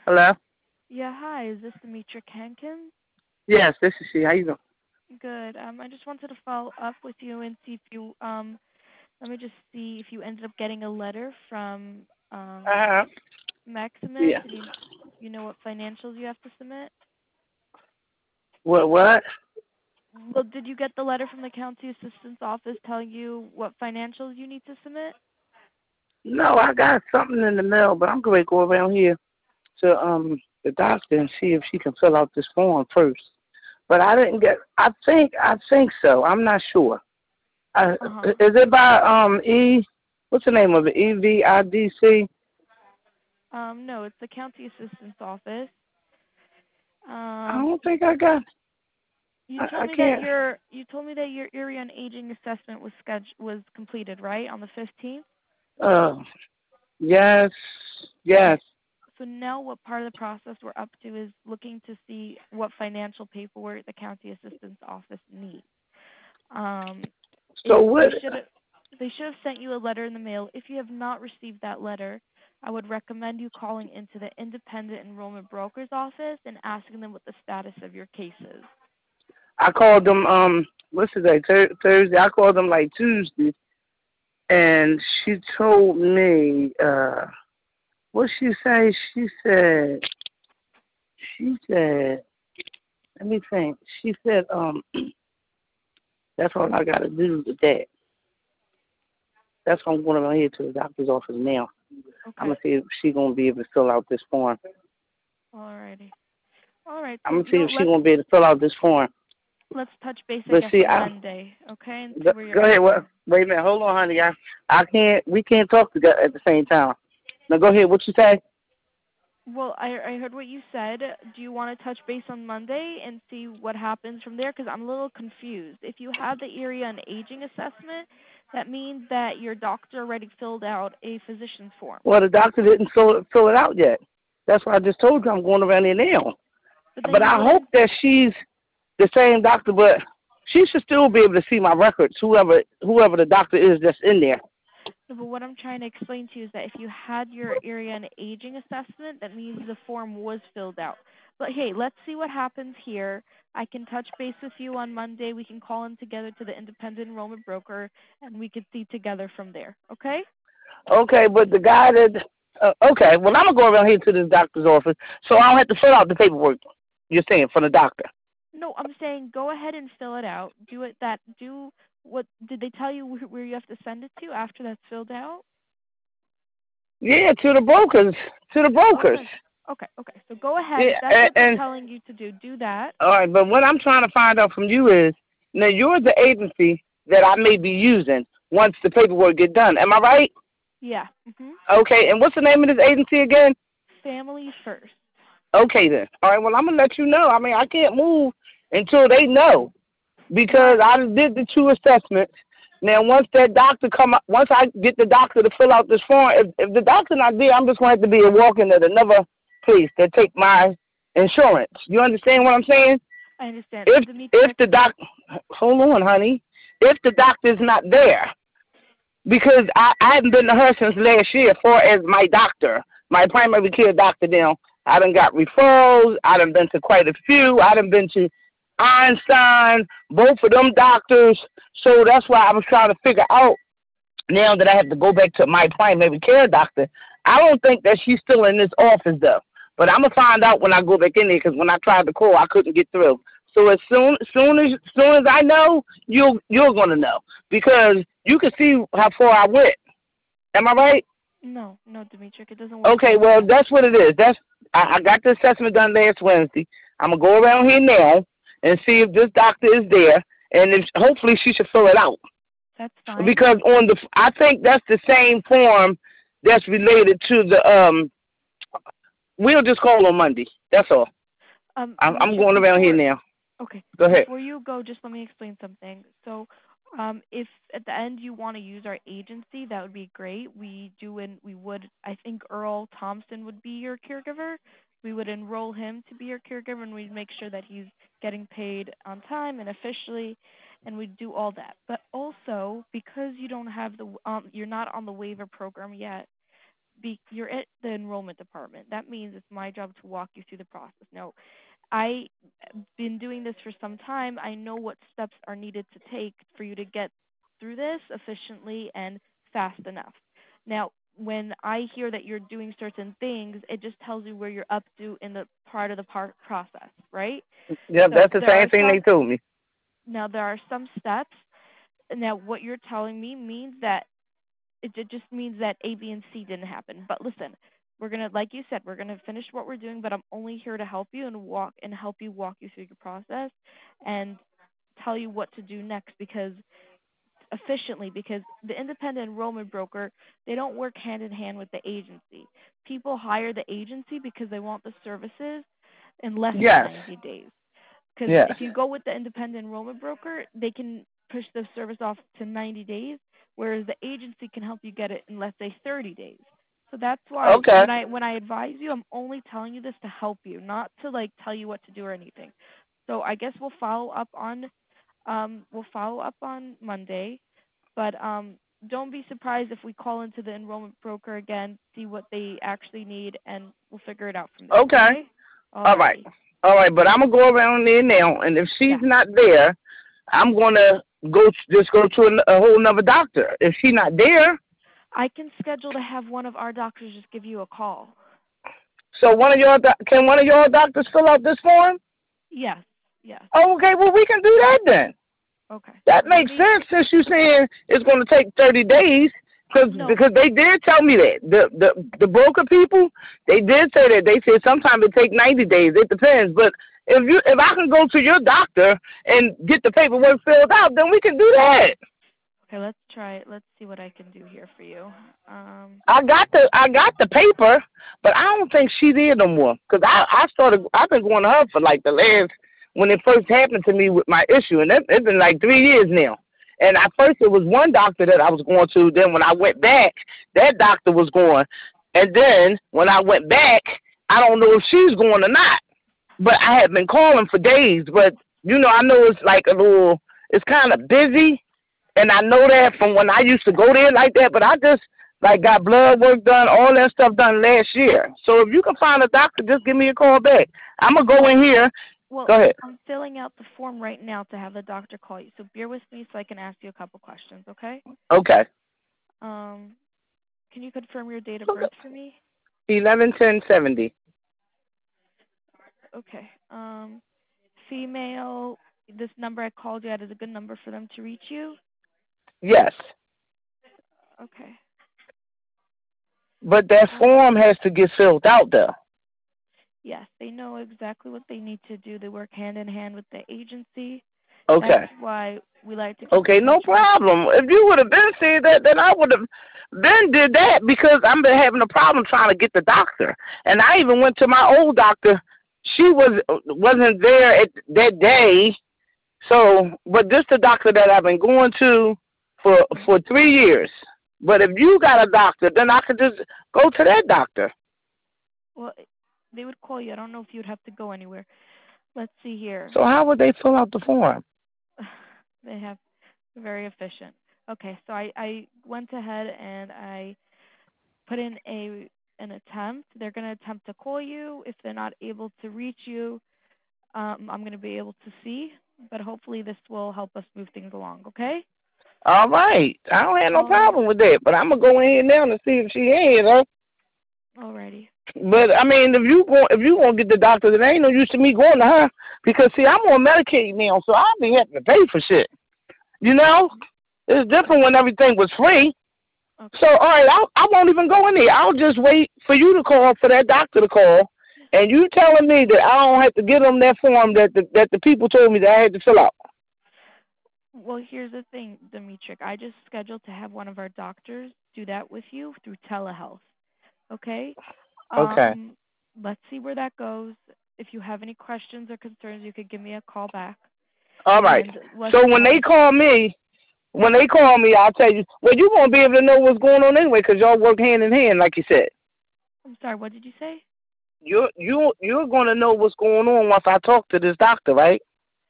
Hello? Yeah, hi. Is this Demetra Hankins? Yes, this is she. How you doing? Good. I just wanted to follow up with you and see if you let me just see if you ended up getting a letter from Uh-huh. Maximus Yeah. and you know what financials you have to submit? What? Well, did you get the letter from the county assistant's office telling you what financials you need to submit? No, I got something in the mail, but I'm going to go around here to the doctor and see if she can fill out this form first. But I didn't get. I think so. I'm not sure. Uh-huh. Is it by E? What's the name of it? EVIDC? No, it's the county assistant's office. I Um, don't think I got. you I, told I me that can't. your area and aging assessment was completed, right? On the 15th? Uh, yes, yes. Okay. So now what part of the process we're up to is looking to see what financial paperwork the county assistant's office needs. If So what? they should have sent you a letter in the mail. If you have not received that letter, I would recommend you calling into the independent enrollment broker's office and asking them what the status of your case is. I called them. What's today? Thursday. I called them like Tuesday, and she told me. What she say? She said. Let me think. She said. That's all I got to do with that. That's why I'm going around here to the doctor's office now. I'm Okay. gonna see if she gonna be able to fill out this form. Alrighty. All right. I'm So gonna see if she let's gonna be able to fill out this form. touch base, I But guess, see, on Monday, okay, and see go, where you're go at ahead. What? there. Wait a minute. Hold on, honey. I can't. We can't talk together at the same time. Now go ahead. What you say? Well, I heard what you said. Do you want to touch base on Monday and see what happens from there? Because I'm a little confused. If you have the area and aging assessment, that means that your doctor already filled out a physician's form. Well, the doctor didn't fill it out yet. That's why I just told you I'm going around there now. But then But you I hope wouldn't. that she's the same doctor, but she should still be able to see my records, whoever the doctor is that's in there. No, but what I'm trying to explain to you is that if you had your area and aging assessment, that means the form was filled out. But hey, let's see what happens here. I can touch base with you on Monday. We can call in together to the independent enrollment broker, and we could see together from there. Okay? Okay, but the guy that okay, well I'm gonna go around here to this doctor's office, so I don't have to fill out the paperwork. You're saying for the doctor? No, I'm saying go ahead and fill it out. Do it that do what did they tell you where you have to send it to after that's filled out? Yeah, to the brokers, to the brokers. Okay. Okay. So go ahead. Yeah, If that's what they're and telling you to do, do that. all right, but what I'm trying to find out from you is now you're the agency that I may be using once the paperwork get done. Am I right? Yeah. Mhm. Okay, and what's the name of this agency again? Family first. Okay then. All right. Well, I'm gonna let you know. I mean, I can't move until they know because Why? I did the two assessments. Now, once I get the doctor to fill out this form, if the doctor not there, I'm just going to have to be walking at another place to take my insurance. You understand what I'm saying? I understand. If Demetrius. the doc, hold on, honey. If the doctor's not there, because I haven't been to her since last year, as far as my doctor, my primary care doctor now. I done got referrals. I done been to quite a few. I done been to Einstein, both of them doctors. So that's why I was trying to figure out now that I have to go back to my primary care doctor. I don't think that she's still in this office though. But I'm gonna find out when I go back in there because when I tried to call, I couldn't get through. So as soon as I know, you're gonna know because you can see how far I went. Am I right? No, no, Demetrius. It doesn't work Okay, like well that. that's what it is. I got the assessment done last Wednesday. I'm gonna go around here now and see if this doctor is there, and if hopefully she should fill it out That's fine. because I think that's the same form that's related to the We'll just call on Monday. That's all. I'm Demetrius, going around here now. okay, Go ahead. before you go, just let me explain something. So, if at the end you want to use our agency, that would be great. We would, I think Earl Thompson would be your caregiver. We would enroll him to be your caregiver, and we'd make sure that he's getting paid on time and officially, and we'd do all that. But also, because you don't have you're not on the waiver program yet, you're at the enrollment department. That means it's my job to walk you through the process. Now, I've been doing this for some time. I know what steps are needed to take for you to get through this efficiently and fast enough. Now, when I hear that you're doing certain things, it just tells you where you're up to in the part of the process, right? Yep, So that's the same thing they told me. there are some steps. Now, what you're telling me means that it just means that A, B, and C didn't happen. But listen, we're gonna, like you said, we're gonna finish what we're doing. But I'm only here to help you and help you walk you through your process and tell you what to do next because efficiently because the independent enrollment broker, they don't work hand in hand with the agency. People hire the agency because they want the services in less than Yes, 90 days. Because yes. if you go with the independent enrollment broker, they can push the service off to 90 days, whereas the agency can help you get it in, let's say, 30 days. So that's why Okay, when I advise you, I'm only telling you this to help you, not to like tell you what to do or anything. So I guess we'll follow up on Monday, but don't be surprised if we call into the enrollment broker again, see what they actually need, and we'll figure it out from there. okay. Okay? All right, Alrighty. all right. But I'm gonna go around there now, and if she's Yeah. not there, I'm gonna just go to a whole nother doctor. If she's not there, I can schedule to have one of our doctors just give you a call. so can one of your doctors fill out this form? Yes. Yes. Oh, okay, well we can do that then. Okay. That Let makes me. sense since you're saying it's going to take 30 days. No. Because they did tell me that the broker people, they did say that. They said sometimes it take 90 days. It depends, but if I can go to your doctor and get the paperwork filled out, then we can do that. Okay. Let's try it. Let's see what I can do here for you. Um. I got the paper, but I don't think she's there no more. Cause I've been going to her for like the last when it first happened to me with my issue, and it's been like 3 years now. And at first it was one doctor that I was going to. Then when I went back, that doctor was going. And then when I went back, I don't know if she's going or not. But I had been calling for days. But I know it's like it's kind of busy, and I know that from when I used to go there like that. But I just like got blood work done, all that stuff done last year. So if you can find a doctor, just give me a call back. I'm gonna go Well. in here. Well. Go ahead. I'm filling out the form right now to have the doctor call you. So bear with me so I can ask you a couple questions. Okay? Okay. Um. Can you confirm your date of birth for me? 11/10/70. Okay. Female. This number I called you at is a good number for them to reach you. Yes, Okay. but that Uh, form has to get filled out though. yes, they know exactly what they need to do. They work hand in hand with the agency. That's Okay. why we like to keep in Okay, touch no with. problem. If you would have been said that, then I would have been did that because I've been having a problem trying to get the doctor. And I even went to my old doctor. She wasn't there at that day. So, but this the doctor that I've been going to for 3 years. But if you got a doctor, then I could just go to that doctor. Well, they would call you. I don't know if you'd have to go anywhere. Let's see here. So how would they fill out the form? They have very efficient. Okay, so I went ahead and I put in an attempt. They're going to attempt to call you. If they're not able to reach you, I'm going to be able to see. But hopefully this will help us move things along. Okay? All right. I don't have no Um. problem with that. But I'm gonna go in here now and see if she in here though. Alrighty. But I mean, if you gonna get the doctor, then ain't no use to me going to her because see, I'm on Medicaid now, so I'll be having to pay for shit. You know, it's different when everything was free. Okay. So all right, I won't even go in there. I'll just wait for you to call for that doctor to call, and you telling me that I don't have to give them that form that the people told me that I had to fill out. Well, here's the thing, Dimitri. I just scheduled to have one of our doctors do that with you through telehealth. Okay? Okay. Um, let's see where that goes. If you have any questions or concerns, you could give me a call back. All right. And let's So when they call me, I'll tell you. Well, you won't be able to know what's going on anyway because y'all work hand in hand, like you said. I'm sorry, what did you say? You're going to know what's going on once I talk to this doctor, right?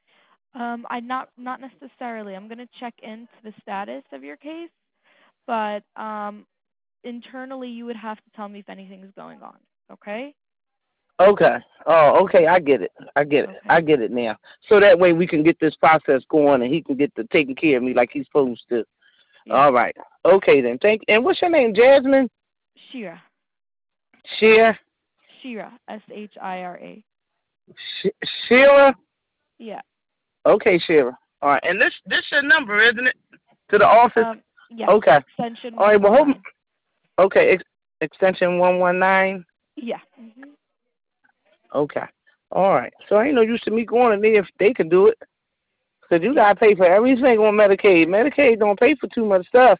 I not necessarily. I'm gonna check into the status of your case, but internally you would have to tell me if anything's going on. Okay? Okay. Oh, okay. I get it. I get it. Okay. I get it now. So that way we can get this process going, and he can get to taking care of me like he's supposed to. Yeah. All right. Okay then. Thank. And what's your name? Jasmine. Shira. Shira. Shira. Shira. Sheila. Yeah. Okay, Shira. All right. And this your number, isn't it? To the office. Yes. Okay. Extension All right. Well, 119. okay. Extension 119. Yeah. Okay. All right. So I ain't no use to me going in there if they can do it. Because you Yeah. got to pay for everything on Medicaid. Medicaid don't pay for too much stuff.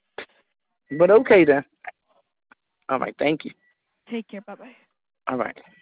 But okay then. All right. Thank you. Take care. Bye-bye. All right.